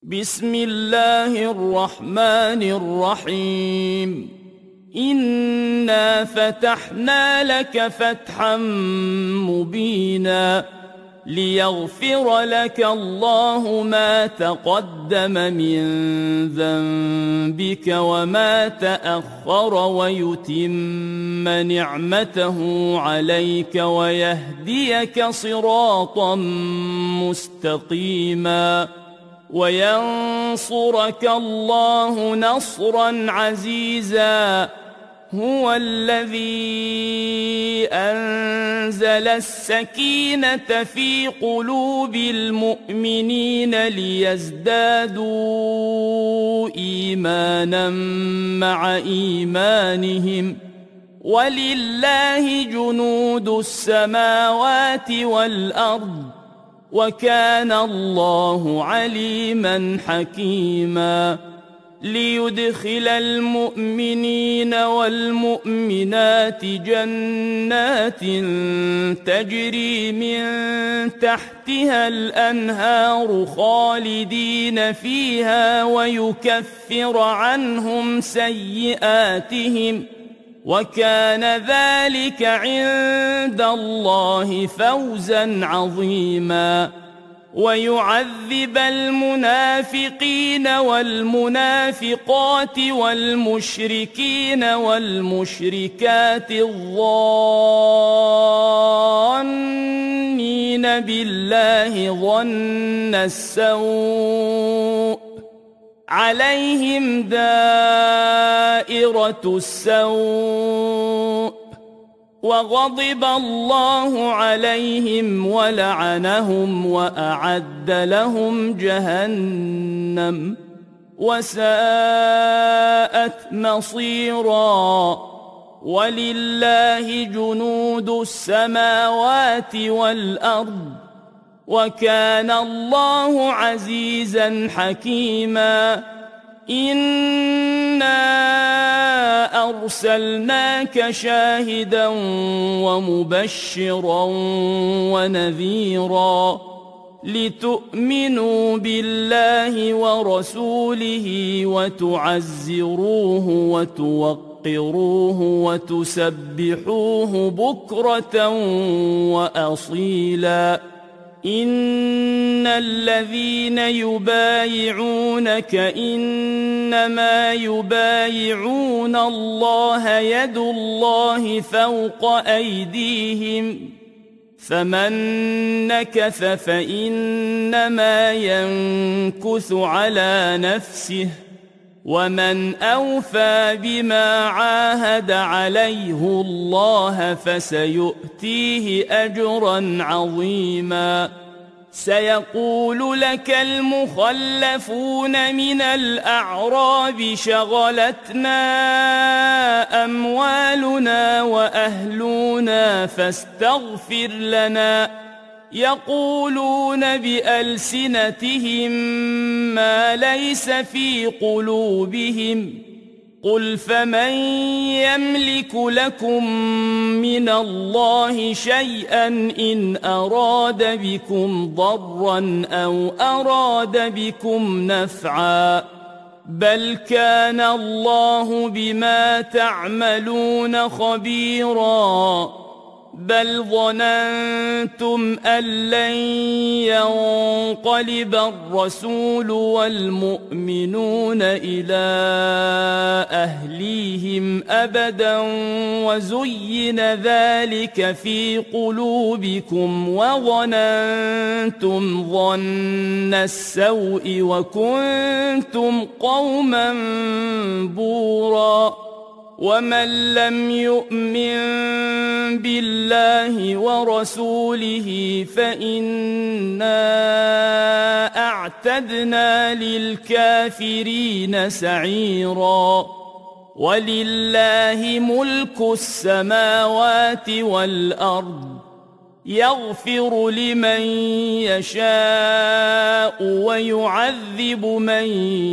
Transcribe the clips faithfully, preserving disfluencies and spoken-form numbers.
بسم الله الرحمن الرحيم إنا فتحنا لك فتحا مبينا ليغفر لك الله ما تقدم من ذنبك وما تأخر ويتم نعمته عليك ويهديك صراطا مستقيما وينصرك الله نصرا عزيزا هو الذي أنزل السكينة في قلوب المؤمنين ليزدادوا إيمانا مع إيمانهم ولله جنود السماوات والأرض وكان الله عليما حكيما ليدخل المؤمنين والمؤمنات جنات تجري من تحتها الأنهار خالدين فيها ويكفر عنهم سيئاتهم وكان ذلك عند الله فوزا عظيما ويعذب المنافقين والمنافقات والمشركين والمشركات الظانين بالله ظن السوء عليهم دائرة السوء وغضب الله عليهم ولعنهم وأعد لهم جهنم وساءت مصيرا ولله جنود السماوات والأرض وكان الله عزيزا حكيما إنا أرسلناك شاهدا ومبشرا ونذيرا لتؤمنوا بالله ورسوله وتعزروه وتوقروه وتسبحوه بكرة وأصيلا إن الذين يبايعونك إنما يبايعون الله يد الله فوق أيديهم فمن نكث فإنما ينكث على نفسه ومن أوفى بما عاهد عليه الله فسيؤتيه أجرا عظيما سيقول لك المخلفون من الأعراب شغلتنا أموالنا وأهلنا فاستغفر لنا يقولون بألسنتهم ما ليس في قلوبهم قل فمن يملك لكم من الله شيئا إن أراد بكم ضرا أو أراد بكم نفعا بل كان الله بما تعملون خبيرا بل ظننتم أن لن ينقلب الرسول والمؤمنون إلى أهليهم أبدا وزين ذلك في قلوبكم وظننتم ظن السوء وكنتم قوما بورا ومن لم يؤمن بالله ورسوله فإنا أعتدنا للكافرين سعيرا ولله ملك السماوات والأرض يغفر لمن يشاء ويعذب من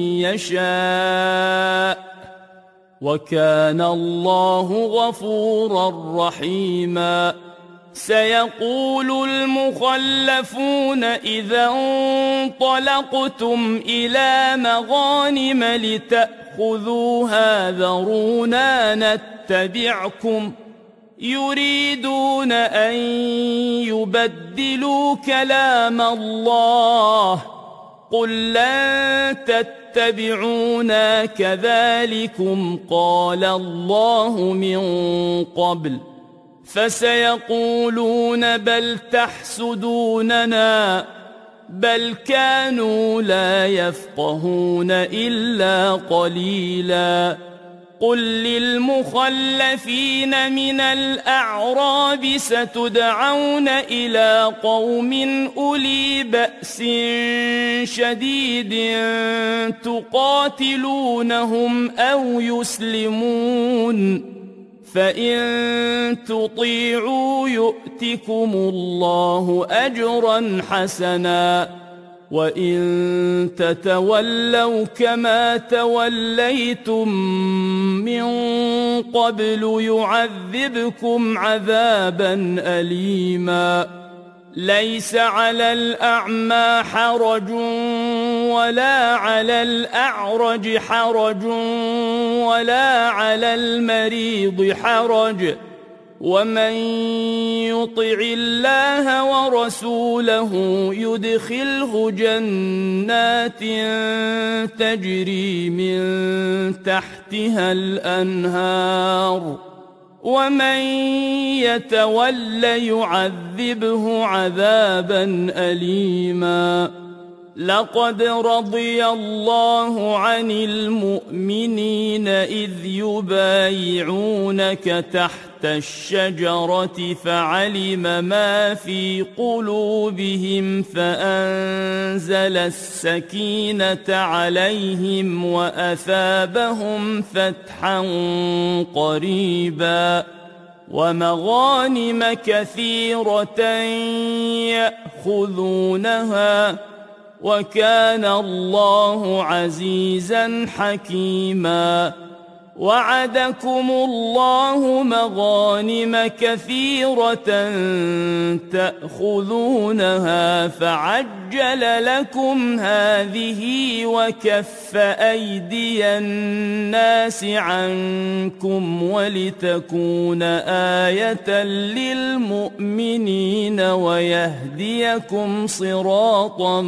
يشاء وكان الله غفورا رحيما سيقول المخلفون إذا انطلقتم إلى مغانم لتأخذوها ذرونا نتبعكم يريدون أن يبدلوا كلام الله قل لن تتبعونا كذلكم قال الله من قبل فسيقولون بل تحسدوننا بل كانوا لا يفقهون إلا قليلا قل للمخلفين من الأعراب ستدعون إلى قوم أولي بأس شديد تقاتلونهم أو يسلمون فإن تطيعوا يؤتكم الله أجرا حسنا وإن تتولوا كما توليتم من قبل يعذبكم عذابا أليما ليس على الأعمى حرج ولا على الأعرج حرج ولا على المريض حرج ومن يطع الله ورسوله يدخله جنات تجري من تحتها الأنهار ومن يتول يعذبه عذابا أليما لقد رضي الله عن المؤمنين إذ يبايعونك تحت الشجرة فعلم ما في قلوبهم فأنزل السكينة عليهم وأثابهم فتحا قريبا ومغانم كثيرة يأخذونها وكان الله عزيزا حكيما وعدكم الله مغانم كثيرة تأخذونها فعجل لكم هذه وكف أيدي الناس عنكم ولتكون آية للمؤمنين ويهديكم صراطا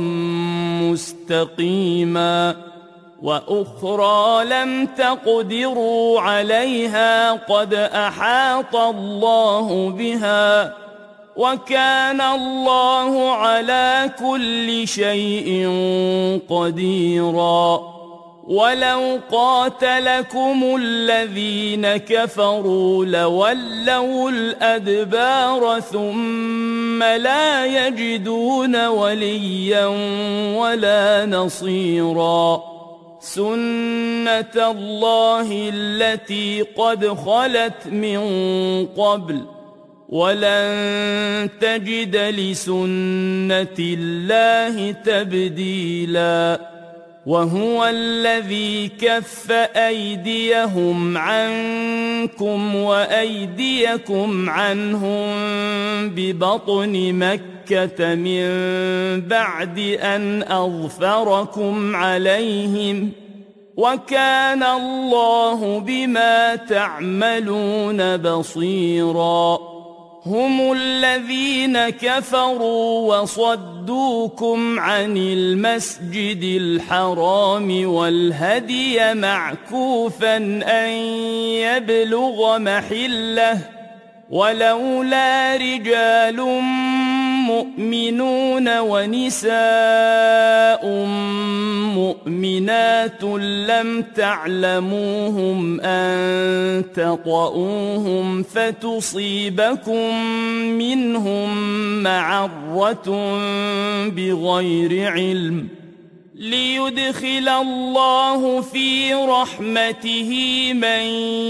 مستقيما وأخرى لم تقدروا عليها قد أحاط الله بها وكان الله على كل شيء قديرا ولو قاتلكم الذين كفروا لولوا الأدبار ثم لا يجدون وليا ولا نصيرا سنة الله التي قد خلت من قبل ولن تجد لسنة الله تبديلا وهو الذي كف أيديهم عنكم وأيديكم عنهم ببطن مكة من بعد أن أظفركم عليهم وكان الله بما تعملون بصيرا هم الذين كفروا وصدوكم عن المسجد الحرام والهدي معكوفا أن يبلغ محله ولولا رجال مؤمنون ونساء مؤمنات لم تعلموهم أن تطؤوهم فتصيبكم منهم معرة بغير علم ليدخل الله في رحمته من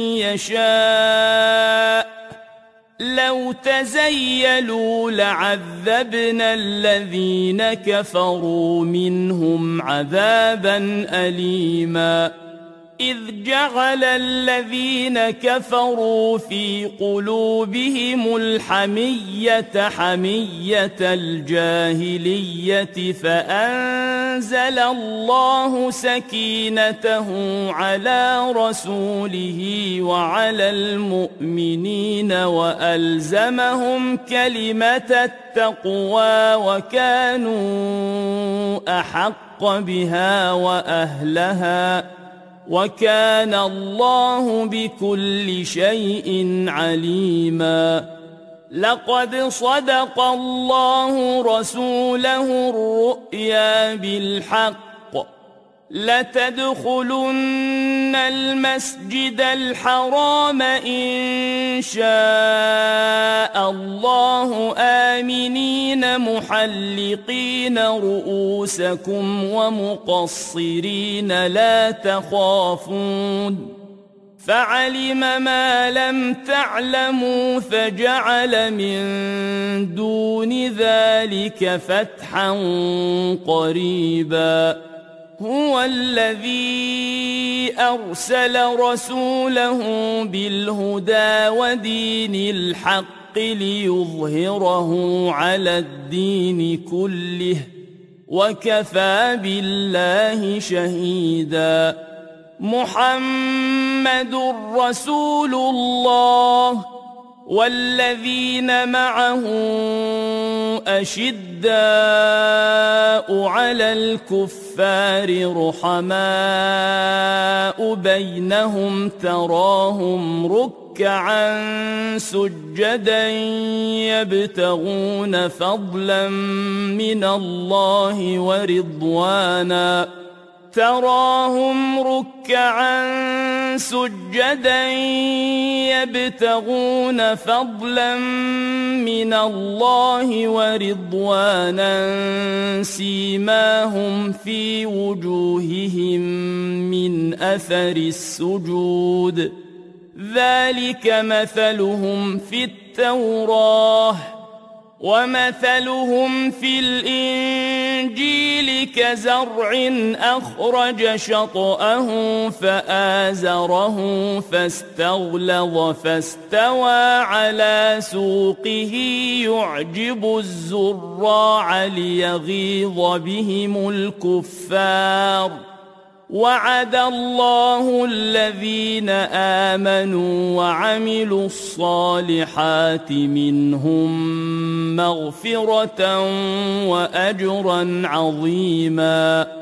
يشاء لو تزيلوا لعذبنا الذين كفروا منهم عذابا أليما إذ جعل الذين كفروا في قلوبهم الحمية حمية الجاهلية فأنزل الله سكينته على رسوله وعلى المؤمنين وألزمهم كلمة التقوى وكانوا أحق بها وأهلها وكان الله بكل شيء عليما. لقد صدق الله رسوله الرؤيا بالحق لتدخلن المسجد الحرام إن شاء الله آمنين محلقين رؤوسكم ومقصرين لا تخافون فعلم ما لم تعلموا فجعل من دون ذلك فتحا قريبا. هو الذي أرسل رسوله بالهدى ودين الحق ليظهره على الدين كله وكفى بالله شهيدا. محمد رسول الله والذين معه أشداء على الكفار رحماء بينهم تراهم ركعا سجدا يبتغون فضلا من الله ورضوانا تراهم ركعا سجدا يبتغون فضلا من الله ورضوانا سيماهم في وجوههم من أثر السجود ذلك مثلهم في التوراة ومثلهم في الإنجيل كزرع أخرج شطأه فآزره فاستغلظ فاستوى على سوقه يعجب الزراع ليغيظ بهم الكفار. وعد الله الذين آمنوا وعملوا الصالحات منهم مغفرة وأجرا عظيما.